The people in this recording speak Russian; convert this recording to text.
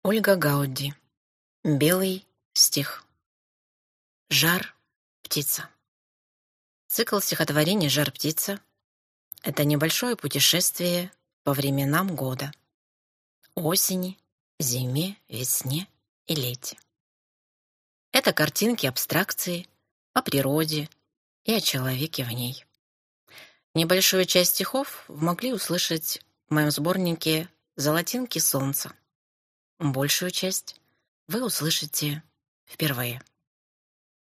Ольга Гауди. Белый стих. Жар птица. Цикл стихотворений «Жар птица» — это небольшое путешествие по временам года: осени, зиме, весне и лете. Это картинки абстракции о природе и о человеке в ней. Небольшую часть стихов вы могли услышать в моем сборнике «Золотинки солнца». Большую часть вы услышите впервые.